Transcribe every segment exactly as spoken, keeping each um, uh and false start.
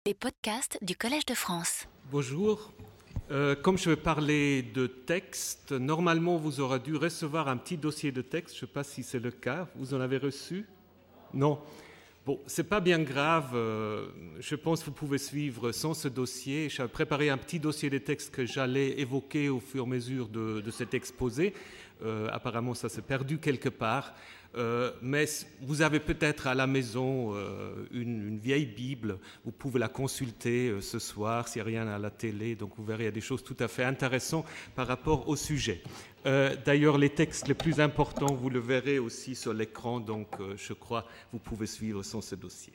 Les podcasts du Collège de France. Bonjour. Euh, comme je vais parler de texte, normalement vous aurez dû recevoir un petit dossier de texte. Je ne sais pas si c'est le cas. Vous en avez reçu? Non. Bon, ce n'est pas bien grave. Euh, je pense que vous pouvez suivre sans ce dossier. J'ai préparé un petit dossier de texte que j'allais évoquer au fur et à mesure de, de cet exposé. Euh, apparemment, ça s'est perdu quelque part. Euh, mais vous avez peut-être à la maison euh, une, une vieille Bible, vous pouvez la consulter euh, ce soir s'il n'y a rien à la télé, donc vous verrez il y a des choses tout à fait intéressantes par rapport au sujet. Euh, d'ailleurs, les textes les plus importants, vous le verrez aussi sur l'écran, donc euh, je crois que vous pouvez suivre sans ce dossier.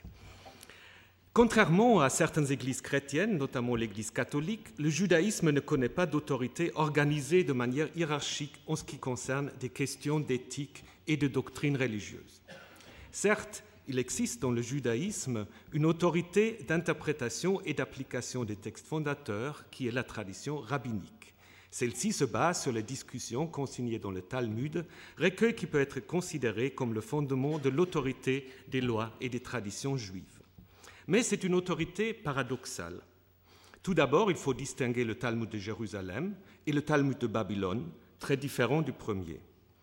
Contrairement à certaines églises chrétiennes, notamment l'Église catholique, le judaïsme ne connaît pas d'autorité organisée de manière hiérarchique en ce qui concerne des questions d'éthique et de doctrine religieuse. Certes, il existe dans le judaïsme une autorité d'interprétation et d'application des textes fondateurs qui est la tradition rabbinique. Celle-ci se base sur les discussions consignées dans le Talmud, recueil qui peut être considéré comme le fondement de l'autorité des lois et des traditions juives. Mais c'est une autorité paradoxale. Tout d'abord, il faut distinguer le Talmud de Jérusalem et le Talmud de Babylone, très différents du premier.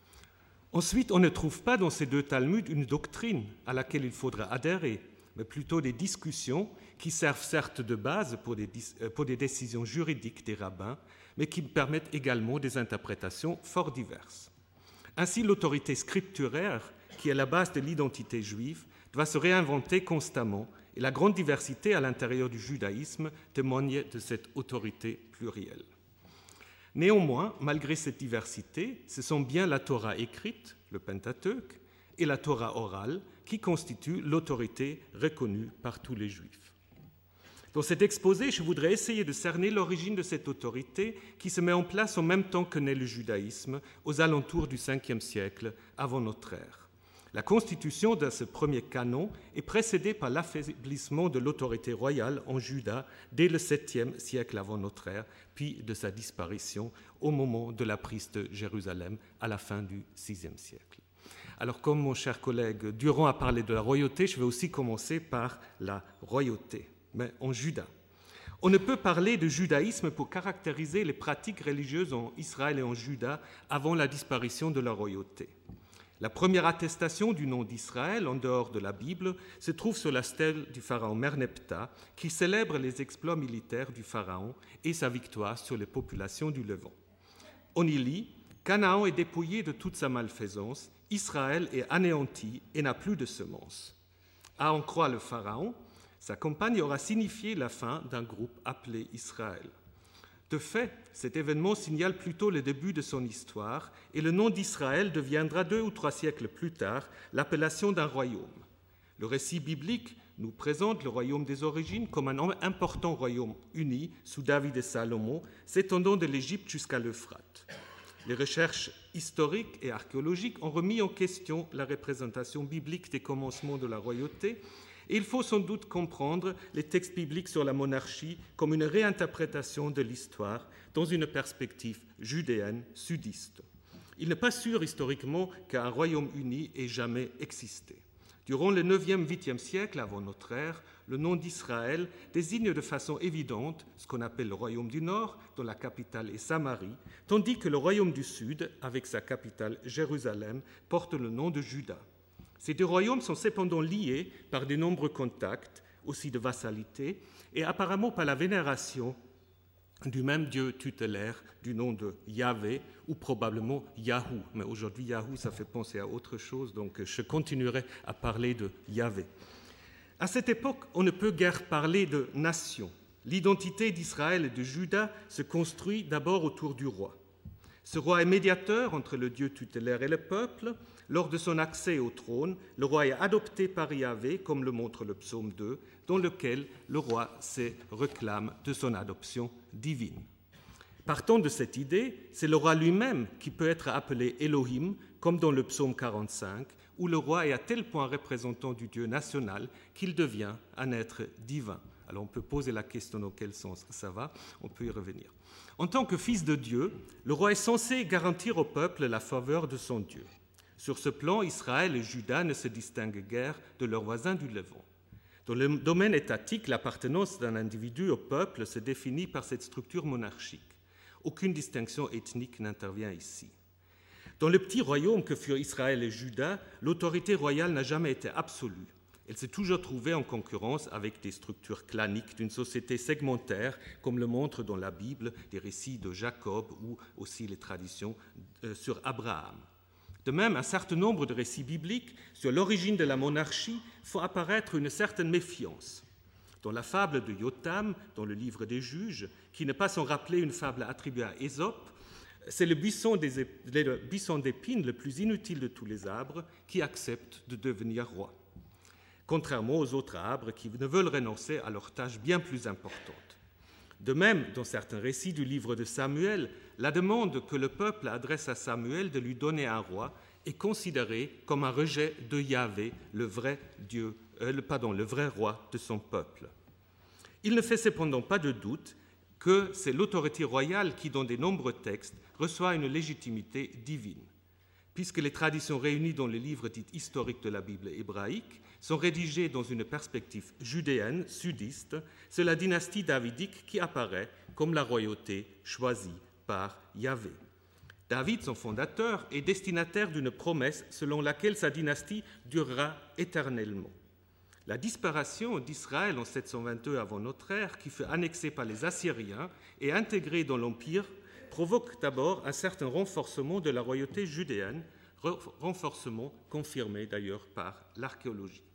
Ensuite, on ne trouve pas dans ces deux Talmuds une doctrine à laquelle il faudra adhérer, mais plutôt des discussions qui servent certes de base pour des, pour des décisions juridiques des rabbins, mais qui permettent également des interprétations fort diverses. Ainsi, l'autorité scripturaire, qui est la base de l'identité juive, doit se réinventer constamment, et la grande diversité à l'intérieur du judaïsme témoigne de cette autorité plurielle. Néanmoins, malgré cette diversité, ce sont bien la Torah écrite, le Pentateuque, et la Torah orale qui constituent l'autorité reconnue par tous les Juifs. Dans cet exposé, je voudrais essayer de cerner l'origine de cette autorité qui se met en place en même temps que naît le judaïsme, aux alentours du cinquième siècle avant notre ère. La constitution de ce premier canon est précédée par l'affaiblissement de l'autorité royale en Juda dès le septième siècle avant notre ère, puis de sa disparition au moment de la prise de Jérusalem à la fin du sixième siècle. Alors, comme mon cher collègue Durand a parlé de la royauté, je vais aussi commencer par la royauté, mais en Juda. On ne peut parler de judaïsme pour caractériser les pratiques religieuses en Israël et en Juda avant la disparition de la royauté. La première attestation du nom d'Israël, en dehors de la Bible, se trouve sur la stèle du pharaon Merneptah, qui célèbre les exploits militaires du pharaon et sa victoire sur les populations du Levant. On y lit « Canaan est dépouillé de toute sa malfaisance, Israël est anéanti et n'a plus de semences. » À en croire le pharaon, sa campagne aura signifié la fin d'un groupe appelé Israël. De fait, cet événement signale plutôt le début de son histoire et le nom d'Israël deviendra deux ou trois siècles plus tard l'appellation d'un royaume. Le récit biblique nous présente le royaume des origines comme un important royaume uni sous David et Salomon, s'étendant de l'Égypte jusqu'à l'Euphrate. Les recherches historiques et archéologiques ont remis en question la représentation biblique des commencements de la royauté. Et il faut sans doute comprendre les textes bibliques sur la monarchie comme une réinterprétation de l'histoire dans une perspective judéenne sudiste. Il n'est pas sûr historiquement qu'un royaume uni ait jamais existé. Durant le neuvième huitième siècle avant notre ère, le nom d'Israël désigne de façon évidente ce qu'on appelle le royaume du Nord, dont la capitale est Samarie, tandis que le royaume du Sud, avec sa capitale Jérusalem, porte le nom de Juda. Ces deux royaumes sont cependant liés par de nombreux contacts, aussi de vassalité, et apparemment par la vénération du même Dieu tutélaire du nom de Yahvé, ou probablement Yahou. Mais aujourd'hui, Yahou, ça fait penser à autre chose, donc je continuerai à parler de Yahvé. À cette époque, on ne peut guère parler de nation. L'identité d'Israël et de Juda se construit d'abord autour du roi. Ce roi est médiateur entre le Dieu tutélaire et le peuple. Lors de son accès au trône, le roi est adopté par Yahvé, comme le montre le psaume deux, dans lequel le roi se réclame de son adoption divine. Partant de cette idée, c'est le roi lui-même qui peut être appelé Elohim, comme dans le psaume quarante-cinq, où le roi est à tel point représentant du Dieu national qu'il devient un être divin. Alors on peut poser la question dans quel sens ça va, on peut y revenir. En tant que fils de Dieu, le roi est censé garantir au peuple la faveur de son Dieu. Sur ce plan, Israël et Juda ne se distinguent guère de leurs voisins du Levant. Dans le domaine étatique, l'appartenance d'un individu au peuple se définit par cette structure monarchique. Aucune distinction ethnique n'intervient ici. Dans le petit royaume que furent Israël et Juda, l'autorité royale n'a jamais été absolue. Elle s'est toujours trouvée en concurrence avec des structures claniques d'une société segmentaire, comme le montrent dans la Bible des récits de Jacob ou aussi les traditions sur Abraham. De même, un certain nombre de récits bibliques sur l'origine de la monarchie font apparaître une certaine méfiance. Dans la fable de Yotam, dans le livre des Juges, qui n'est pas sans rappeler une fable attribuée à Ésope, c'est le buisson des, le buisson d'épines le plus inutile de tous les arbres qui accepte de devenir roi, contrairement aux autres arbres qui ne veulent renoncer à leurs tâches bien plus importantes. De même, dans certains récits du livre de Samuel, la demande que le peuple adresse à Samuel de lui donner un roi est considérée comme un rejet de Yahvé, le vrai Dieu, euh, le, pardon, le vrai roi de son peuple. Il ne fait cependant pas de doute que c'est l'autorité royale qui, dans de nombreux textes, reçoit une légitimité divine, puisque les traditions réunies dans les livres dits historiques de la Bible hébraïque sont rédigées dans une perspective judéenne, sudiste, c'est la dynastie davidique qui apparaît comme la royauté choisie par Yahvé. David, son fondateur, est destinataire d'une promesse selon laquelle sa dynastie durera éternellement. La disparition d'Israël en sept cent vingt-deux avant notre ère, qui fut annexée par les Assyriens et intégrée dans l'Empire, provoque d'abord un certain renforcement de la royauté judéenne, renforcement confirmé d'ailleurs par l'archéologie.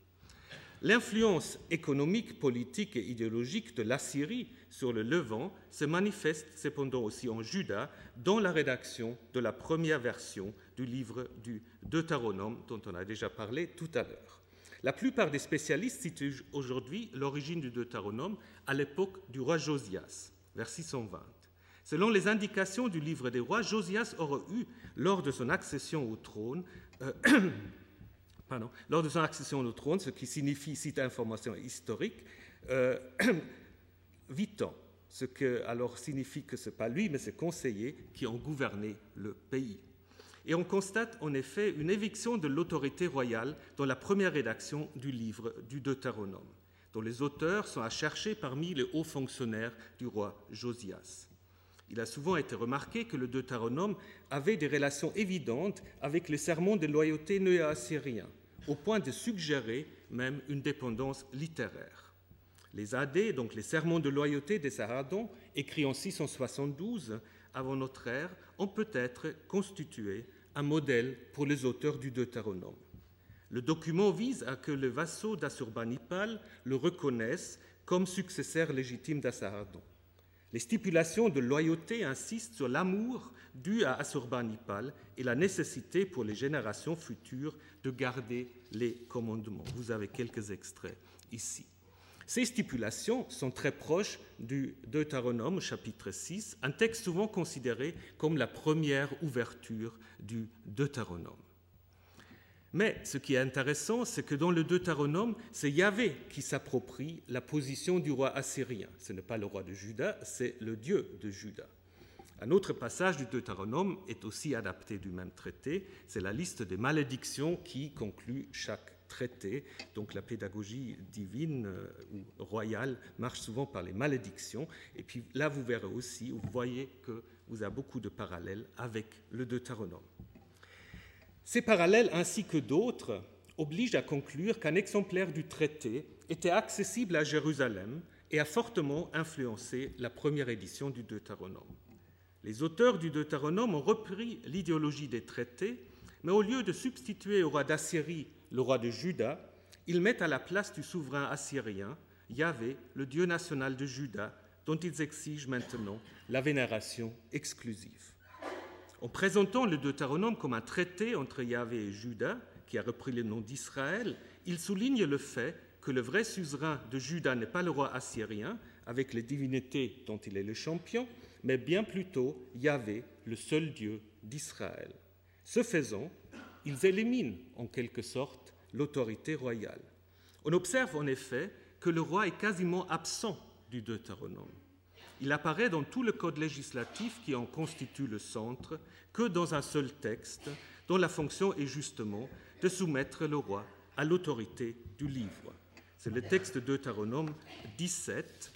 L'influence économique, politique et idéologique de l'Assyrie sur le Levant se manifeste cependant aussi en Juda dans la rédaction de la première version du livre du Deutéronome dont on a déjà parlé tout à l'heure. La plupart des spécialistes situent aujourd'hui l'origine du Deutéronome à l'époque du roi Josias, vers six cent vingt. Selon les indications du livre des rois, Josias aurait eu, lors de son accession au trône, euh, pardon, lors de son accession au trône, ce qui signifie, cite information historique, euh, huit ans, ce qui alors signifie que ce n'est pas lui, mais ses conseillers qui ont gouverné le pays. Et on constate en effet une éviction de l'autorité royale dans la première rédaction du livre du Deutéronome, dont les auteurs sont à chercher parmi les hauts fonctionnaires du roi Josias. Il a souvent été remarqué que le Deutéronome avait des relations évidentes avec les sermons de loyauté néo-assyriens, au point de suggérer même une dépendance littéraire. Les Adés, donc les sermons de loyauté des Saradons, écrits en six cent soixante-douze avant notre ère, ont peut-être constitué un modèle pour les auteurs du Deutéronome. Le document vise à que les vassaux d'Assurbanipal le reconnaissent comme successeur légitime d'Assaradon. Les stipulations de loyauté insistent sur l'amour dû à Assurbanipal et la nécessité pour les générations futures de garder les commandements. Vous avez quelques extraits ici. Ces stipulations sont très proches du Deutéronome, chapitre six, un texte souvent considéré comme la première ouverture du Deutéronome. Mais ce qui est intéressant, c'est que dans le Deutéronome, c'est Yahvé qui s'approprie la position du roi assyrien. Ce n'est pas le roi de Juda, c'est le Dieu de Juda. Un autre passage du Deutéronome est aussi adapté du même traité. C'est la liste des malédictions qui conclut chaque traité. Donc la pédagogie divine euh, ou royale marche souvent par les malédictions. Et puis là, vous verrez aussi, vous voyez que vous avez beaucoup de parallèles avec le Deutéronome. Ces parallèles, ainsi que d'autres, obligent à conclure qu'un exemplaire du traité était accessible à Jérusalem et a fortement influencé la première édition du Deutéronome. Les auteurs du Deutéronome ont repris l'idéologie des traités, mais au lieu de substituer au roi d'Assyrie le roi de Juda, ils mettent à la place du souverain assyrien Yahvé, le Dieu national de Juda, dont ils exigent maintenant la vénération exclusive. En présentant le Deutéronome comme un traité entre Yahvé et Juda, qui a repris le nom d'Israël, il souligne le fait que le vrai suzerain de Juda n'est pas le roi assyrien, avec les divinités dont il est le champion, mais bien plutôt Yahvé, le seul Dieu d'Israël. Ce faisant, ils éliminent en quelque sorte l'autorité royale. On observe en effet que le roi est quasiment absent du Deutéronome. Il apparaît dans tout le code législatif qui en constitue le centre que dans un seul texte dont la fonction est justement de soumettre le roi à l'autorité du livre. C'est le texte de Deutéronome dix-sept.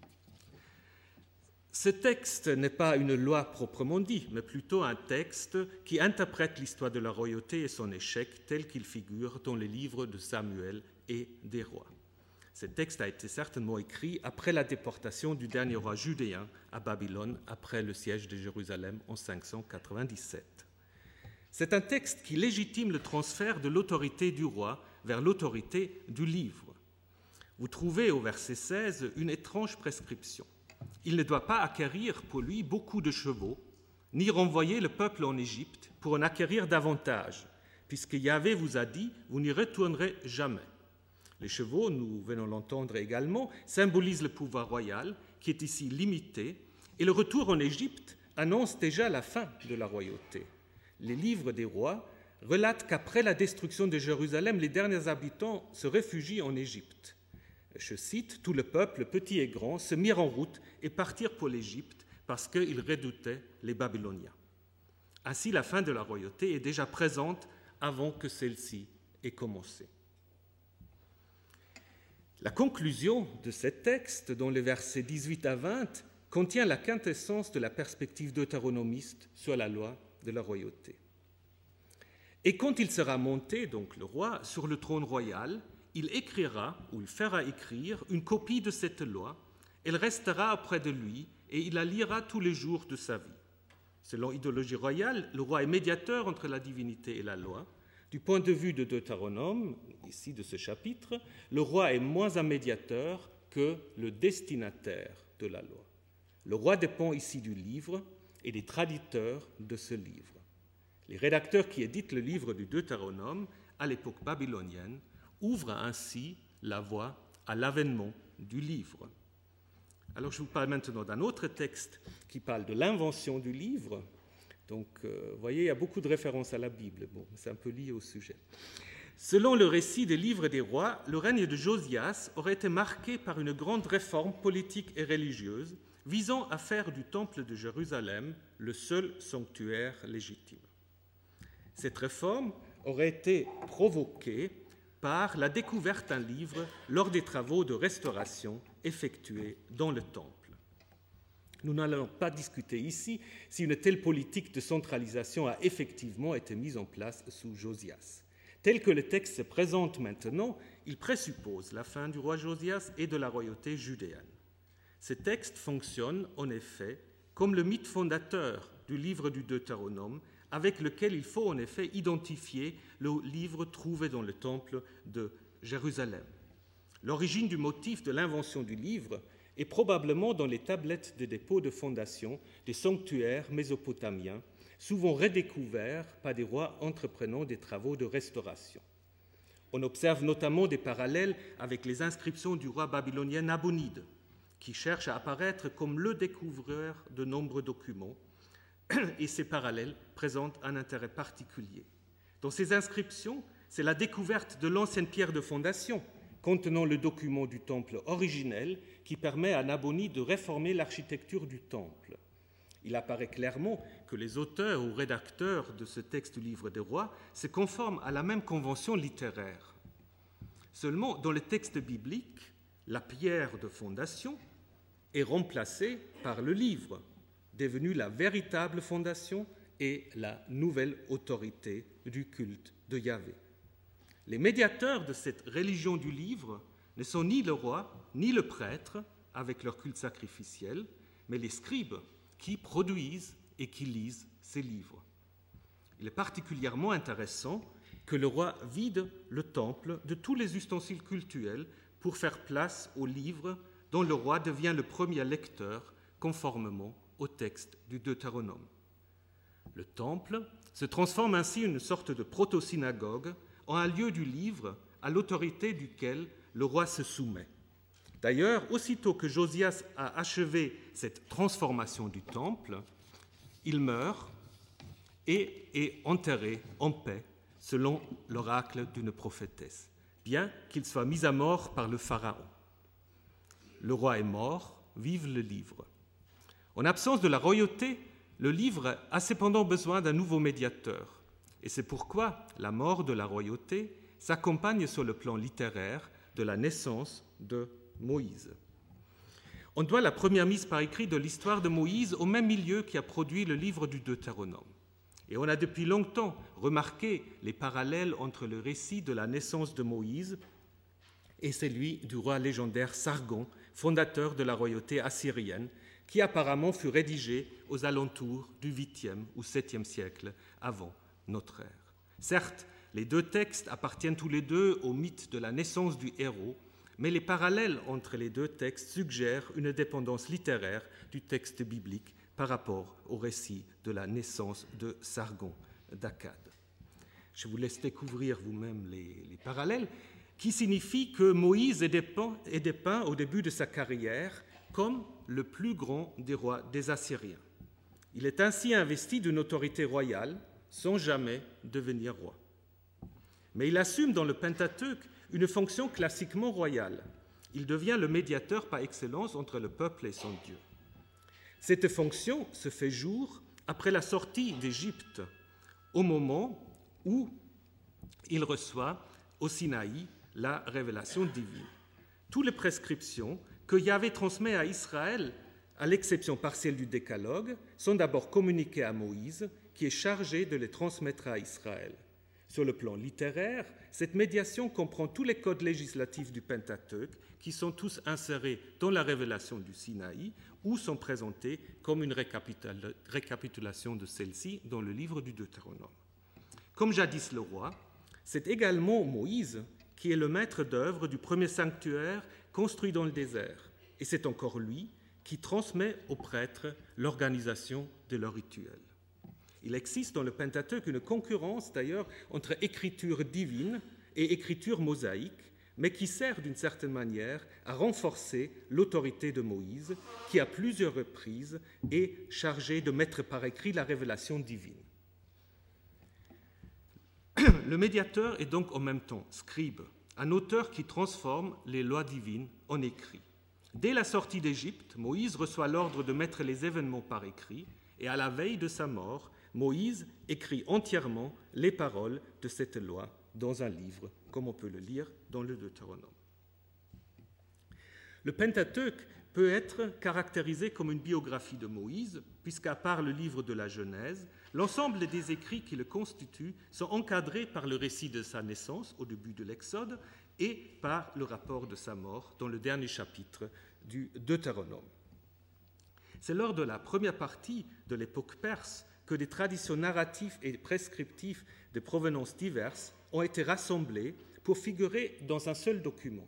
Ce texte n'est pas une loi proprement dit, mais plutôt un texte qui interprète l'histoire de la royauté et son échec tel qu'il figure dans les livres de Samuel et des rois. Ce texte a été certainement écrit après la déportation du dernier roi judéen à Babylone, après le siège de Jérusalem en cinq cent quatre-vingt-dix-sept. C'est un texte qui légitime le transfert de l'autorité du roi vers l'autorité du livre. Vous trouvez au verset seize une étrange prescription. Il ne doit pas acquérir pour lui beaucoup de chevaux, ni renvoyer le peuple en Égypte pour en acquérir davantage, puisque Yahvé vous a dit, vous n'y retournerez jamais. Les chevaux, nous venons l'entendre également, symbolisent le pouvoir royal, qui est ici limité, et le retour en Égypte annonce déjà la fin de la royauté. Les livres des rois relatent qu'après la destruction de Jérusalem, les derniers habitants se réfugient en Égypte. Je cite, « Tout le peuple, petit et grand, se mirent en route et partirent pour l'Égypte parce qu'ils redoutaient les Babyloniens. » Ainsi, la fin de la royauté est déjà présente avant que celle-ci ait commencé. La conclusion de ce texte, dans les versets dix-huit à vingt, contient la quintessence de la perspective deutéronomiste sur la loi de la royauté. « Et quand il sera monté, donc le roi, sur le trône royal, il écrira, ou il fera écrire, une copie de cette loi. Elle restera auprès de lui et il la lira tous les jours de sa vie. Selon l'idéologie royale, le roi est médiateur entre la divinité et la loi. Du point de vue de Deutéronome, ici de ce chapitre, le roi est moins un médiateur que le destinataire de la loi. Le roi dépend ici du livre et des traducteurs de ce livre. Les rédacteurs qui éditent le livre du Deutéronome à l'époque babylonienne ouvre ainsi la voie à l'avènement du livre. Alors je vous parle maintenant d'un autre texte qui parle de l'invention du livre. Donc, euh, vous voyez, il y a beaucoup de références à la Bible. Bon, c'est un peu lié au sujet. Selon le récit des livres des rois, le règne de Josias aurait été marqué par une grande réforme politique et religieuse visant à faire du temple de Jérusalem le seul sanctuaire légitime. Cette réforme aurait été provoquée par la découverte d'un livre lors des travaux de restauration effectués dans le temple. Nous n'allons pas discuter ici si une telle politique de centralisation a effectivement été mise en place sous Josias. Tel que le texte se présente maintenant, il présuppose la fin du roi Josias et de la royauté judéenne. Ce texte fonctionne en effet comme le mythe fondateur du livre du Deutéronome, avec lequel il faut en effet identifier le livre trouvé dans le temple de Jérusalem. L'origine du motif de l'invention du livre est probablement dans les tablettes de dépôt de fondation des sanctuaires mésopotamiens, souvent redécouverts par des rois entreprenant des travaux de restauration. On observe notamment des parallèles avec les inscriptions du roi babylonien Nabonide, qui cherche à apparaître comme le découvreur de nombreux documents, et ces parallèles présentent un intérêt particulier. Dans ces inscriptions, c'est la découverte de l'ancienne pierre de fondation contenant le document du temple originel qui permet à Nabonide de réformer l'architecture du temple. Il apparaît clairement que les auteurs ou rédacteurs de ce texte du livre des rois se conforment à la même convention littéraire. Seulement, dans le texte biblique, la pierre de fondation est remplacée par le livre, devenu la véritable fondation et la nouvelle autorité du culte de Yahvé. Les médiateurs de cette religion du livre ne sont ni le roi ni le prêtre avec leur culte sacrificiel, mais les scribes qui produisent et qui lisent ces livres. Il est particulièrement intéressant que le roi vide le temple de tous les ustensiles cultuels pour faire place aux livres dont le roi devient le premier lecteur conformément au texte du Deutéronome. Le temple se transforme ainsi en une sorte de proto-synagogue, en un lieu du livre à l'autorité duquel le roi se soumet. D'ailleurs, aussitôt que Josias a achevé cette transformation du temple, il meurt et est enterré en paix, selon l'oracle d'une prophétesse, bien qu'il soit mis à mort par le pharaon. Le roi est mort, vive le livre. En absence de la royauté, le livre a cependant besoin d'un nouveau médiateur. Et c'est pourquoi la mort de la royauté s'accompagne sur le plan littéraire de la naissance de Moïse. On doit la première mise par écrit de l'histoire de Moïse au même milieu qui a produit le livre du Deutéronome. Et on a depuis longtemps remarqué les parallèles entre le récit de la naissance de Moïse et celui du roi légendaire Sargon, fondateur de la royauté assyrienne, qui apparemment fut rédigé aux alentours du huitième ou septième siècle avant notre ère. Certes, les deux textes appartiennent tous les deux au mythe de la naissance du héros, mais les parallèles entre les deux textes suggèrent une dépendance littéraire du texte biblique par rapport au récit de la naissance de Sargon d'Akkad. Je vous laisse découvrir vous-même les, les parallèles, qui signifient que Moïse est dépeint, est dépeint au début de sa carrière comme le plus grand des rois des Assyriens. Il est ainsi investi d'une autorité royale sans jamais devenir roi. Mais il assume dans le Pentateuque une fonction classiquement royale. Il devient le médiateur par excellence entre le peuple et son Dieu. Cette fonction se fait jour après la sortie d'Égypte, au moment où il reçoit au Sinaï la révélation divine. Toutes les prescriptions que Yahvé transmet à Israël, à l'exception partielle du décalogue, sont d'abord communiquées à Moïse, qui est chargé de les transmettre à Israël. Sur le plan littéraire, cette médiation comprend tous les codes législatifs du Pentateuque, qui sont tous insérés dans la révélation du Sinaï ou sont présentés comme une récapitulation de celle-ci dans le livre du Deutéronome. Comme jadis le roi, c'est également Moïse qui est le maître d'œuvre du premier sanctuaire construit dans le désert, et c'est encore lui qui transmet aux prêtres l'organisation de leur rituel. Il existe dans le Pentateuque une concurrence d'ailleurs entre écriture divine et écriture mosaïque, mais qui sert d'une certaine manière à renforcer l'autorité de Moïse, qui à plusieurs reprises est chargé de mettre par écrit la révélation divine. Le médiateur est donc en même temps scribe, un auteur qui transforme les lois divines en écrit. Dès la sortie d'Égypte, Moïse reçoit l'ordre de mettre les événements par écrit, et à la veille de sa mort, Moïse écrit entièrement les paroles de cette loi dans un livre, comme on peut le lire dans le Deutéronome. Le Pentateuque peut être caractérisé comme une biographie de Moïse, puisqu'à part le livre de la Genèse, l'ensemble des écrits qui le constituent sont encadrés par le récit de sa naissance au début de l'Exode et par le rapport de sa mort dans le dernier chapitre du Deutéronome. C'est lors de la première partie de l'époque perse que des traditions narratives et prescriptives de provenance diverses ont été rassemblées pour figurer dans un seul document.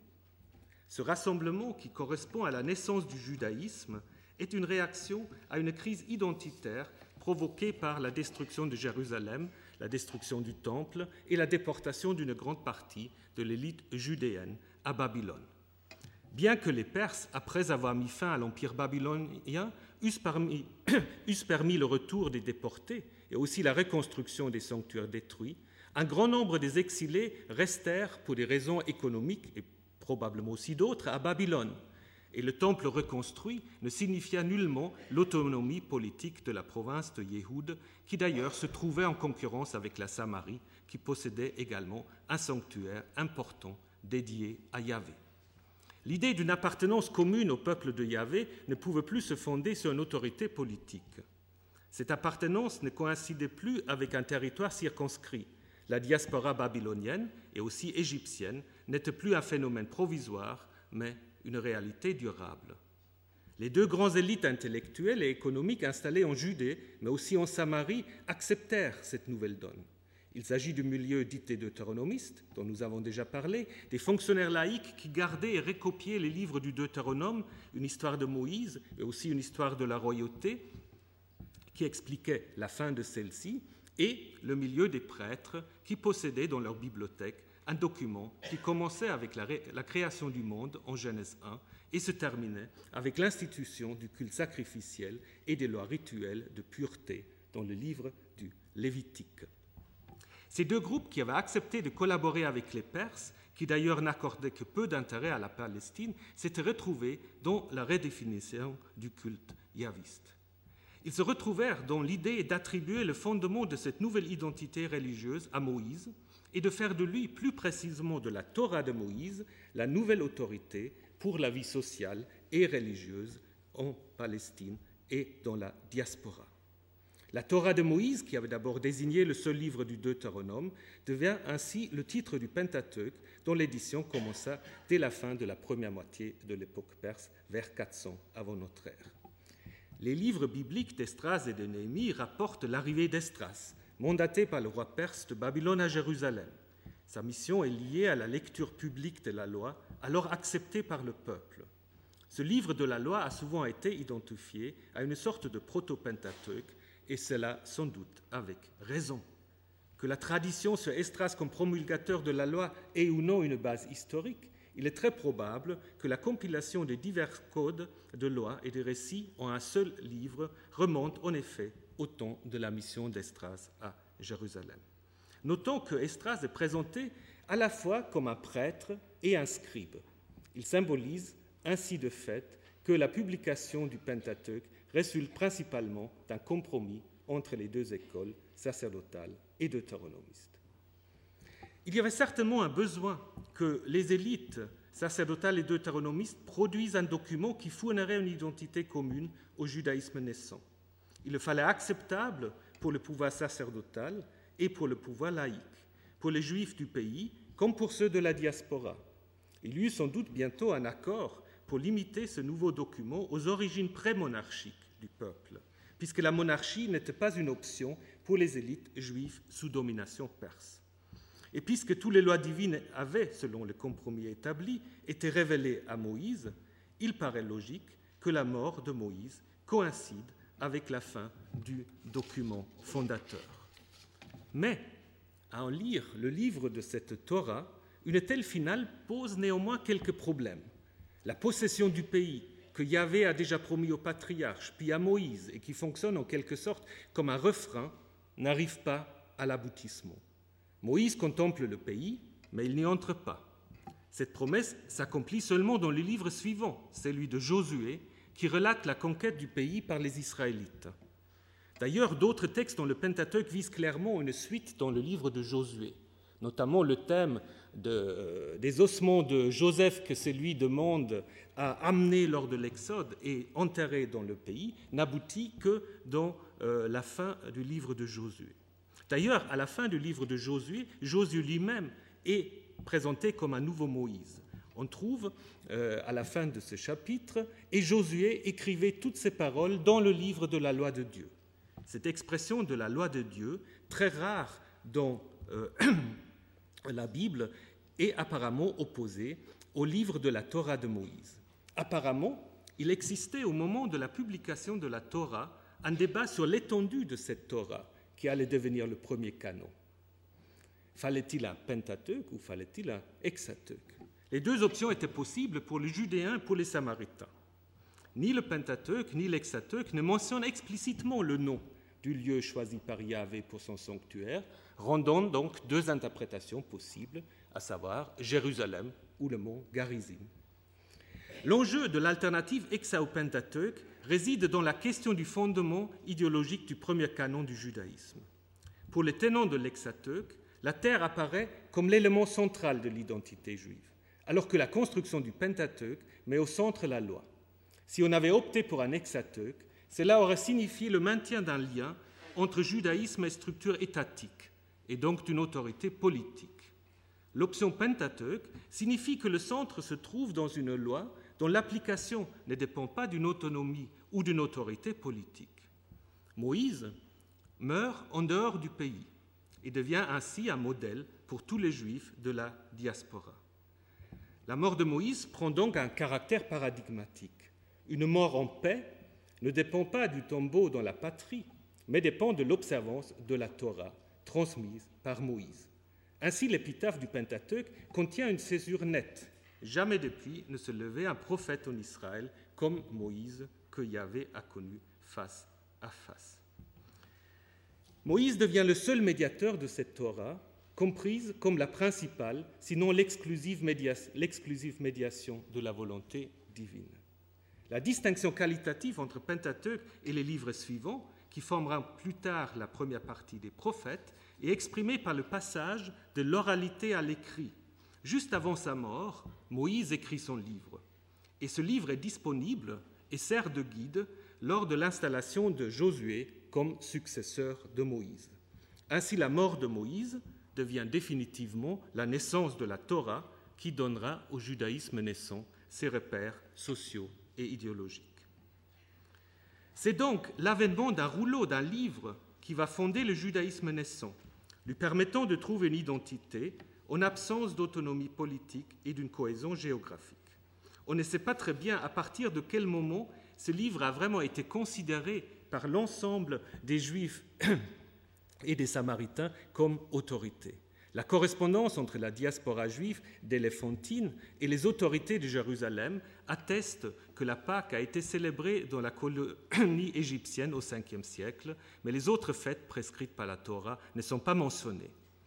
Ce rassemblement, qui correspond à la naissance du judaïsme, est une réaction à une crise identitaire provoquée par la destruction de Jérusalem, la destruction du Temple et la déportation d'une grande partie de l'élite judéenne à Babylone. Bien que les Perses, après avoir mis fin à l'empire babylonien, eussent permis, eussent permis le retour des déportés et aussi la reconstruction des sanctuaires détruits, un grand nombre des exilés restèrent pour des raisons économiques et probablement aussi d'autres à Babylone. Et le temple reconstruit ne signifiait nullement l'autonomie politique de la province de Yéhoud, qui d'ailleurs se trouvait en concurrence avec la Samarie, qui possédait également un sanctuaire important dédié à Yahvé. L'idée d'une appartenance commune au peuple de Yahvé ne pouvait plus se fonder sur une autorité politique. Cette appartenance ne coïncidait plus avec un territoire circonscrit. La diaspora babylonienne et aussi égyptienne n'était plus un phénomène provisoire, mais une réalité durable. Les deux grandes élites intellectuelles et économiques installées en Judée, mais aussi en Samarie, acceptèrent cette nouvelle donne. Il s'agit du milieu dit des deutéronomistes, dont nous avons déjà parlé, des fonctionnaires laïcs qui gardaient et recopiaient les livres du Deutéronome, une histoire de Moïse et aussi une histoire de la royauté, qui expliquait la fin de celle-ci, et le milieu des prêtres qui possédaient dans leur bibliothèque un document qui commençait avec la, ré- la création du monde en Genèse un et se terminait avec l'institution du culte sacrificiel et des lois rituelles de pureté dans le livre du Lévitique. Ces deux groupes qui avaient accepté de collaborer avec les Perses, qui d'ailleurs n'accordaient que peu d'intérêt à la Palestine, s'étaient retrouvés dans la redéfinition du culte yahviste. Ils se retrouvèrent dans l'idée d'attribuer le fondement de cette nouvelle identité religieuse à Moïse et de faire de lui, plus précisément de la Torah de Moïse, la nouvelle autorité pour la vie sociale et religieuse en Palestine et dans la diaspora. La Torah de Moïse, qui avait d'abord désigné le seul livre du Deutéronome, devient ainsi le titre du Pentateuque, dont l'édition commença dès la fin de la première moitié de l'époque perse, vers quatre cents avant notre ère. Les livres bibliques d'Esdras et de Néhémie rapportent l'arrivée d'Esdras, mandaté par le roi perse de Babylone à Jérusalem. Sa mission est liée à la lecture publique de la loi, alors acceptée par le peuple. Ce livre de la loi a souvent été identifié à une sorte de proto-Pentateuque, et cela sans doute avec raison. Que la tradition sur Esdras comme promulgateur de la loi ait ou non une base historique, il est très probable que la compilation des divers codes de loi et de récits en un seul livre remonte en effet au temps de la mission d'Esdras à Jérusalem. Notons que Esdras est présenté à la fois comme un prêtre et un scribe. Il symbolise ainsi de fait que la publication du Pentateuque résulte principalement d'un compromis entre les deux écoles, sacerdotales et deutéronomistes. Il y avait certainement un besoin que les élites sacerdotales et deutéronomistes produisent un document qui fournirait une identité commune au judaïsme naissant. Il fallait acceptable pour le pouvoir sacerdotal et pour le pouvoir laïque, pour les juifs du pays comme pour ceux de la diaspora. Il y eut sans doute bientôt un accord pour limiter ce nouveau document aux origines pré-monarchiques du peuple, puisque la monarchie n'était pas une option pour les élites juives sous domination perse. Et puisque toutes les lois divines avaient, selon le compromis établi, été révélées à Moïse, il paraît logique que la mort de Moïse coïncide avec la fin du document fondateur. Mais, à en lire le livre de cette Torah, une telle finale pose néanmoins quelques problèmes. La possession du pays, que Yahvé a déjà promis au patriarche, puis à Moïse, et qui fonctionne en quelque sorte comme un refrain, n'arrive pas à l'aboutissement. Moïse contemple le pays, mais il n'y entre pas. Cette promesse s'accomplit seulement dans le livre suivant, celui de Josué, qui relate la conquête du pays par les Israélites. D'ailleurs, d'autres textes dans le Pentateuque visent clairement une suite dans le livre de Josué, notamment le thème de, euh, des ossements de Joseph que c'est lui demande à amener lors de l'Exode et enterrer dans le pays, n'aboutit que dans euh, la fin du livre de Josué. D'ailleurs, à la fin du livre de Josué, Josué lui-même est présenté comme un nouveau Moïse. On trouve euh, à la fin de ce chapitre « Et Josué écrivait toutes ces paroles dans le livre de la loi de Dieu ». Cette expression de la loi de Dieu, très rare dans euh, la Bible, est apparemment opposée au livre de la Torah de Moïse. Apparemment, il existait au moment de la publication de la Torah un débat sur l'étendue de cette Torah qui allait devenir le premier canon. Fallait-il un Pentateuque ou fallait-il un Hexateuque? Les deux options étaient possibles pour les Judéens et pour les Samaritains. Ni le Pentateuque ni l'Hexateuque ne mentionnent explicitement le nom du lieu choisi par Yahvé pour son sanctuaire, rendant donc deux interprétations possibles, à savoir Jérusalem ou le mont Garizim. L'enjeu de l'alternative Hexa au Pentateuque réside dans la question du fondement idéologique du premier canon du judaïsme. Pour les tenants de l'Hexateuque, la terre apparaît comme l'élément central de l'identité juive, alors que la construction du Pentateuque met au centre la loi. Si on avait opté pour un Hexateuque, cela aurait signifié le maintien d'un lien entre judaïsme et structure étatique, et donc d'une autorité politique. L'option Pentateuque signifie que le centre se trouve dans une loi dont l'application ne dépend pas d'une autonomie ou d'une autorité politique. Moïse meurt en dehors du pays et devient ainsi un modèle pour tous les Juifs de la diaspora. La mort de Moïse prend donc un caractère paradigmatique. Une mort en paix ne dépend pas du tombeau dans la patrie, mais dépend de l'observance de la Torah transmise par Moïse. Ainsi, l'épitaphe du Pentateuque contient une césure nette. Jamais depuis ne se levait un prophète en Israël comme Moïse que Yahvé a connu face à face. Moïse devient le seul médiateur de cette Torah, comprise comme la principale, sinon l'exclusive médiation, l'exclusive médiation de la volonté divine. La distinction qualitative entre Pentateuque et les livres suivants, qui formeront plus tard la première partie des prophètes, est exprimée par le passage de l'oralité à l'écrit. Juste avant sa mort, Moïse écrit son livre. Et ce livre est disponible et sert de guide lors de l'installation de Josué comme successeur de Moïse. Ainsi, la mort de Moïse devient définitivement la naissance de la Torah qui donnera au judaïsme naissant ses repères sociaux et idéologiques. C'est donc l'avènement d'un rouleau, d'un livre, qui va fonder le judaïsme naissant, lui permettant de trouver une identité en absence d'autonomie politique et d'une cohésion géographique. On ne sait pas très bien à partir de quel moment ce livre a vraiment été considéré par l'ensemble des Juifs et des Samaritains comme autorité. La correspondance entre la diaspora juive d'Éléphantine et les autorités de Jérusalem atteste que la Pâque a été célébrée dans la colonie égyptienne au cinquième siècle, mais les autres fêtes prescrites par la Torah ne sont pas mentionnées.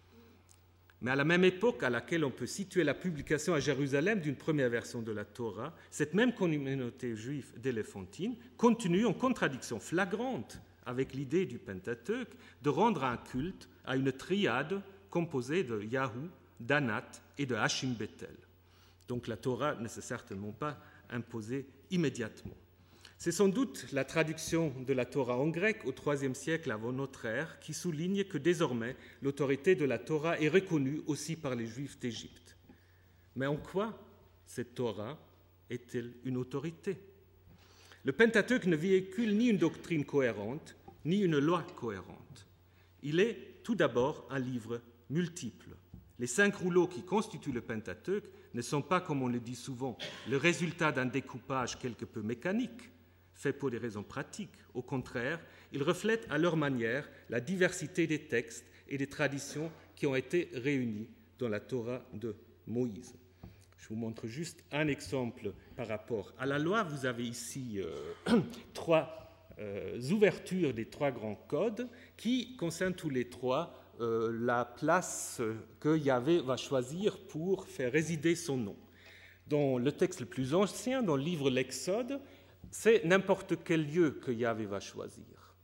Mais à la même époque à laquelle on peut situer la publication à Jérusalem d'une première version de la Torah, cette même communauté juive d'Éléphantine continue en contradiction flagrante avec l'idée du Pentateuque de rendre un culte à une triade composée de Yahou, d'Anat et de Hashim Bethel. Donc la Torah ne s'est certainement pas imposée immédiatement. C'est sans doute la traduction de la Torah en grec au troisième siècle avant notre ère qui souligne que désormais l'autorité de la Torah est reconnue aussi par les Juifs d'Égypte. Mais en quoi cette Torah est-elle une autorité ? Le Pentateuque ne véhicule ni une doctrine cohérente, ni une loi cohérente. Il est tout d'abord un livre multiple. Les cinq rouleaux qui constituent le Pentateuque ne sont pas, comme on le dit souvent, le résultat d'un découpage quelque peu mécanique, fait pour des raisons pratiques. Au contraire, ils reflètent à leur manière la diversité des textes et des traditions qui ont été réunis dans la Torah de Moïse. Je vous montre juste un exemple par rapport à la loi. Vous avez ici euh, trois euh, ouvertures des trois grands codes qui concernent tous les trois euh, la place que Yahvé va choisir pour faire résider son nom. Dans le texte le plus ancien, dans le livre L'Exode, c'est n'importe quel lieu que Yahvé va choisir.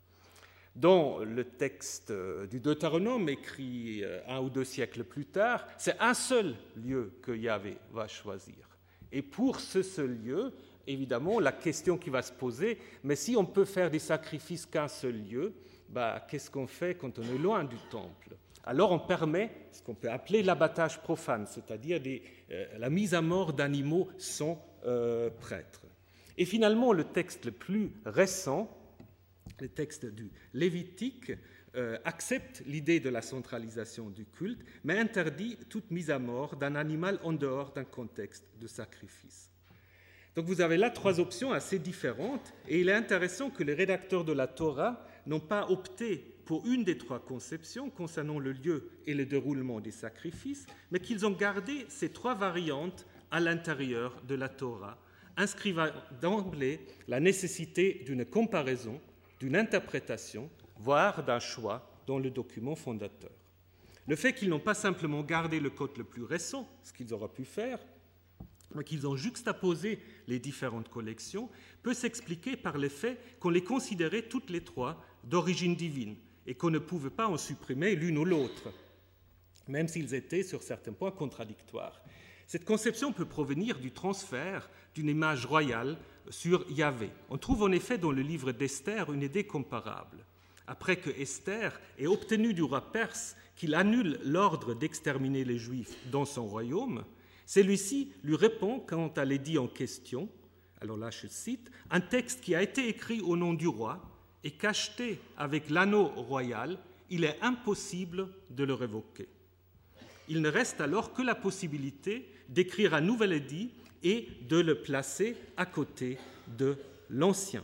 Dans le texte du Deutéronome, écrit un ou deux siècles plus tard, c'est un seul lieu que Yahvé va choisir. Et pour ce seul lieu, évidemment, la question qui va se poser, mais si on peut faire des sacrifices qu'un seul lieu, bah, qu'est-ce qu'on fait quand on est loin du temple ? Alors on permet ce qu'on peut appeler l'abattage profane, c'est-à-dire des, euh, la mise à mort d'animaux sans euh, prêtre. Et finalement, le texte le plus récent, le texte du Lévitique, euh, accepte l'idée de la centralisation du culte, mais interdit toute mise à mort d'un animal en dehors d'un contexte de sacrifice. Donc vous avez là trois options assez différentes, et il est intéressant que les rédacteurs de la Torah n'ont pas opté pour une des trois conceptions concernant le lieu et le déroulement des sacrifices, mais qu'ils ont gardé ces trois variantes à l'intérieur de la Torah, inscrivant d'emblée la nécessité d'une comparaison, d'une interprétation, voire d'un choix dans le document fondateur. Le fait qu'ils n'ont pas simplement gardé le code le plus récent, ce qu'ils auraient pu faire, mais qu'ils ont juxtaposé les différentes collections, peut s'expliquer par le fait qu'on les considérait toutes les trois d'origine divine et qu'on ne pouvait pas en supprimer l'une ou l'autre, même s'ils étaient sur certains points contradictoires. Cette conception peut provenir du transfert d'une image royale sur Yahvé. On trouve en effet dans le livre d'Esther une idée comparable. Après que Esther ait obtenu du roi perse qu'il annule l'ordre d'exterminer les Juifs dans son royaume, celui-ci lui répond quant à l'édit en question, alors là je cite, « Un texte qui a été écrit au nom du roi et cacheté avec l'anneau royal, il est impossible de le révoquer. » Il ne reste alors que la possibilité d'écrire un nouvel édit et de le placer à côté de l'ancien.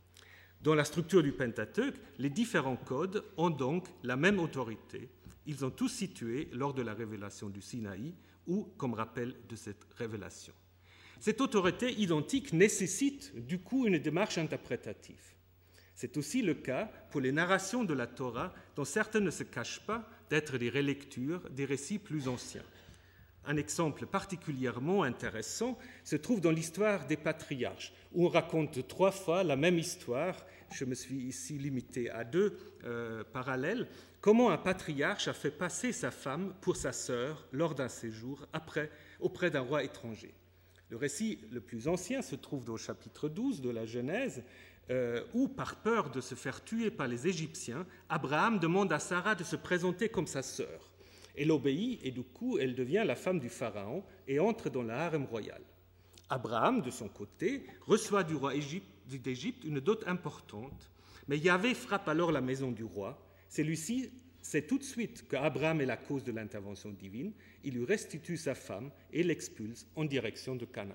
Dans la structure du Pentateuque, les différents codes ont donc la même autorité. Ils sont tous situés lors de la révélation du Sinaï ou comme rappel de cette révélation. Cette autorité identique nécessite du coup une démarche interprétative. C'est aussi le cas pour les narrations de la Torah, dont certaines ne se cachent pas d'être des relectures des récits plus anciens. un exemple particulièrement intéressant se trouve dans l'histoire des patriarches, où on raconte trois fois la même histoire. Je me suis ici limité à deux euh, parallèles. Comment un patriarche a fait passer sa femme pour sa sœur lors d'un séjour après, auprès d'un roi étranger. Le récit le plus ancien se trouve dans le chapitre douze de la Genèse, euh, où, par peur de se faire tuer par les Égyptiens, Abraham demande à Sarah de se présenter comme sa sœur. Elle obéit et du coup, elle devient la femme du pharaon et entre dans le harem royal. Abraham, de son côté, reçoit du roi d'Égypte une dot importante, mais Yahvé frappe alors la maison du roi. Celui-ci sait tout de suite qu'Abraham est la cause de l'intervention divine. Il lui restitue sa femme et l'expulse en direction de Canaan.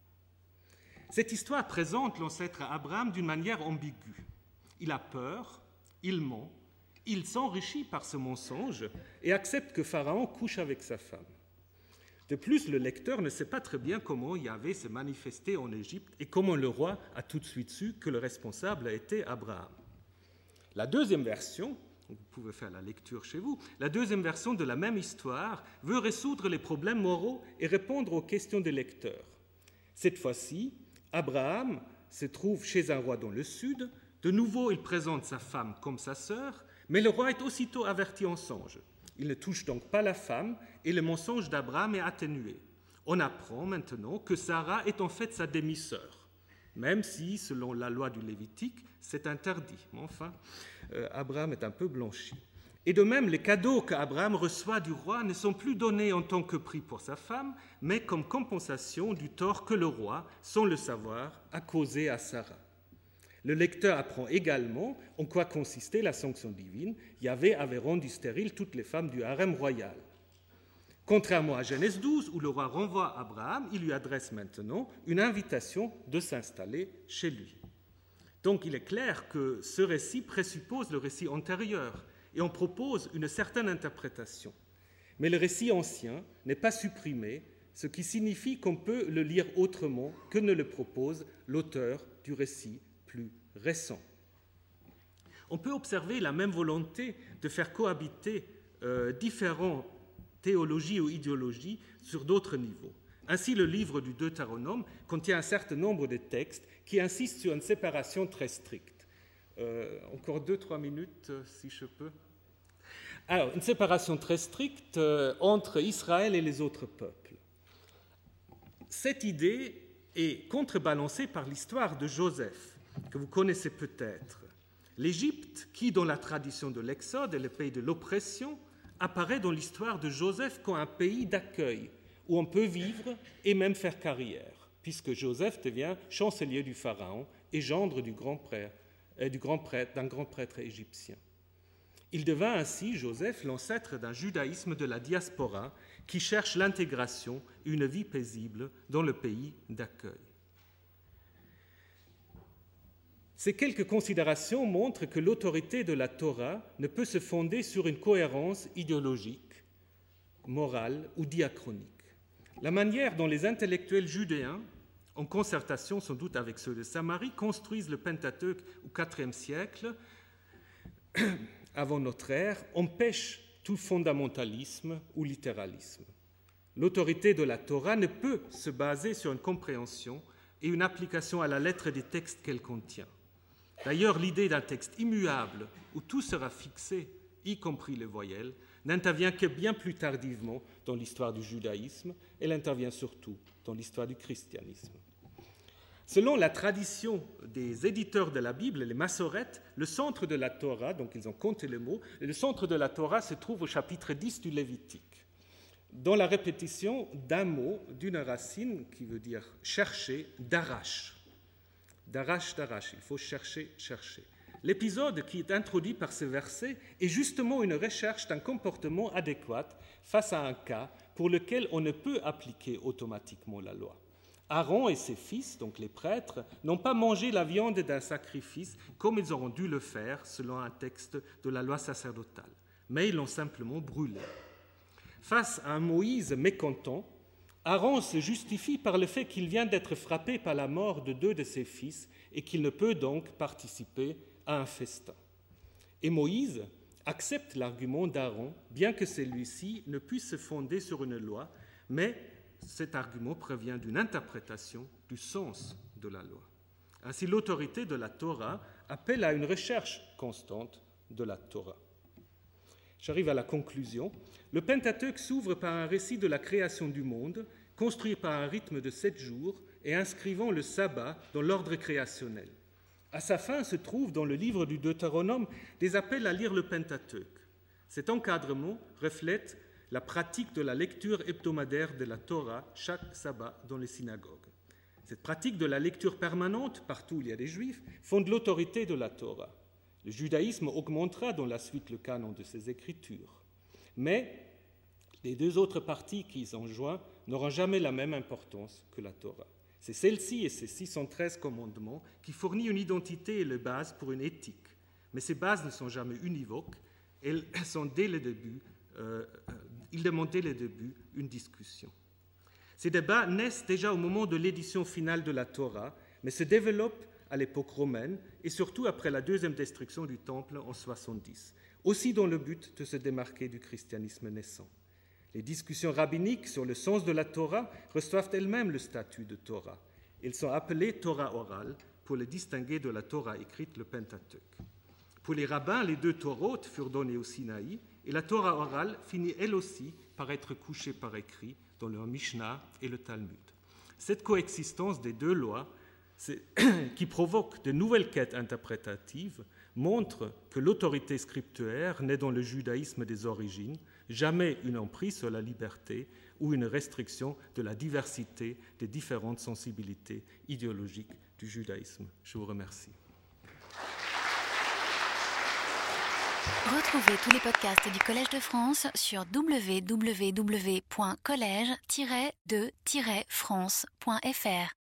Cette histoire présente l'ancêtre Abraham d'une manière ambiguë. Il a peur, il ment, il s'enrichit par ce mensonge et accepte que Pharaon couche avec sa femme. De plus, le lecteur ne sait pas très bien comment Yahvé s'est manifesté en Égypte et comment le roi a tout de suite su que le responsable a été Abraham. La deuxième version, vous pouvez faire la lecture chez vous, la deuxième version de la même histoire veut résoudre les problèmes moraux et répondre aux questions des lecteurs. Cette fois-ci, Abraham se trouve chez un roi dans le sud. De nouveau, il présente sa femme comme sa sœur, mais le roi est aussitôt averti en songe. Il ne touche donc pas la femme et le mensonge d'Abraham est atténué. On apprend maintenant que Sarah est en fait sa demi-sœur, même si, selon la loi du Lévitique, c'est interdit. Mais enfin, euh, Abraham est un peu blanchi. Et de même, les cadeaux qu'Abraham reçoit du roi ne sont plus donnés en tant que prix pour sa femme, mais comme compensation du tort que le roi, sans le savoir, a causé à Sarah. Le lecteur apprend également en quoi consistait la sanction divine. Yahvé avait rendu stériles toutes les femmes du harem royal. Contrairement à Genèse douze, où le roi renvoie Abraham, il lui adresse maintenant une invitation de s'installer chez lui. Donc il est clair que ce récit présuppose le récit antérieur et en propose une certaine interprétation. Mais le récit ancien n'est pas supprimé, ce qui signifie qu'on peut le lire autrement que ne le propose l'auteur du récit plus récent. On peut observer la même volonté de faire cohabiter euh, différentes théologies ou idéologies sur d'autres niveaux. Ainsi, le livre du Deutéronome contient un certain nombre de textes qui insistent sur une séparation très stricte. Euh, encore deux, trois minutes, euh, si je peux. Alors, une séparation très stricte euh, entre Israël et les autres peuples. Cette idée est contrebalancée par l'histoire de Joseph, que vous connaissez peut-être. L'Égypte, qui dans la tradition de l'Exode est le pays de l'oppression, apparaît dans l'histoire de Joseph comme un pays d'accueil, où on peut vivre et même faire carrière, puisque Joseph devient chancelier du Pharaon et gendre du grand prêtre, euh, du grand prêtre, d'un grand prêtre égyptien. Il devint ainsi, Joseph, l'ancêtre d'un judaïsme de la diaspora qui cherche l'intégration et une vie paisible dans le pays d'accueil. Ces quelques considérations montrent que l'autorité de la Torah ne peut se fonder sur une cohérence idéologique, morale ou diachronique. La manière dont les intellectuels judéens, en concertation sans doute avec ceux de Samarie, construisent le Pentateuque au quatrième siècle avant notre ère, empêche tout fondamentalisme ou littéralisme. L'autorité de la Torah ne peut se baser sur une compréhension et une application à la lettre des textes qu'elle contient. D'ailleurs, l'idée d'un texte immuable où tout sera fixé, y compris les voyelles, n'intervient que bien plus tardivement dans l'histoire du judaïsme. Elle intervient surtout dans l'histoire du christianisme. Selon la tradition des éditeurs de la Bible, les Massorètes, le centre de la Torah, donc ils ont compté les mots, le centre de la Torah se trouve au chapitre dix du Lévitique, dans la répétition d'un mot, d'une racine qui veut dire chercher, d'arrache. D'arrache, d'arrache, il faut chercher, chercher. L'épisode qui est introduit par ce verset est justement une recherche d'un comportement adéquat face à un cas pour lequel on ne peut appliquer automatiquement la loi. Aaron et ses fils, donc les prêtres, n'ont pas mangé la viande d'un sacrifice comme ils auront dû le faire selon un texte de la loi sacerdotale, mais ils l'ont simplement brûlé. Face à un Moïse mécontent, Aaron se justifie par le fait qu'il vient d'être frappé par la mort de deux de ses fils et qu'il ne peut donc participer à un festin. Et Moïse accepte l'argument d'Aaron, bien que celui-ci ne puisse se fonder sur une loi, mais cet argument provient d'une interprétation du sens de la loi. Ainsi, l'autorité de la Torah appelle à une recherche constante de la Torah. J'arrive à la conclusion. Le Pentateuque s'ouvre par un récit de la création du monde, construit par un rythme de sept jours et inscrivant le sabbat dans l'ordre créationnel. À sa fin se trouvent dans le livre du Deutéronome des appels à lire le Pentateuque. Cet encadrement reflète la pratique de la lecture hebdomadaire de la Torah chaque sabbat dans les synagogues. Cette pratique de la lecture permanente, partout où il y a des Juifs, fonde l'autorité de la Torah. Le judaïsme augmentera dans la suite le canon de ses écritures. Mais les deux autres parties qui y enjoignent n'auront jamais la même importance que la Torah. C'est celle-ci et ses six cent treize commandements qui fournissent une identité et les bases pour une éthique. Mais ces bases ne sont jamais univoques, elles sont dès le début, euh, ils demandent dès le début une discussion. Ces débats naissent déjà au moment de l'édition finale de la Torah, mais se développent à l'époque romaine et surtout après la deuxième destruction du Temple en soixante-dix, aussi dans le but de se démarquer du christianisme naissant. Les discussions rabbiniques sur le sens de la Torah reçoivent elles-mêmes le statut de Torah. Elles sont appelées Torah orale pour les distinguer de la Torah écrite, le Pentateuque. Pour les rabbins, les deux Torahs furent donnés au Sinaï et la Torah orale finit elle aussi par être couchée par écrit dans le Mishnah et le Talmud. Cette coexistence des deux lois qui provoque de nouvelles quêtes interprétatives montre que l'autorité scriptuaire naît dans le judaïsme des origines, jamais une emprise sur la liberté ou une restriction de la diversité des différentes sensibilités idéologiques du judaïsme. Je vous remercie. Retrouvez tous les podcasts du Collège de France sur w w w point collège tiret de tiret france point f r.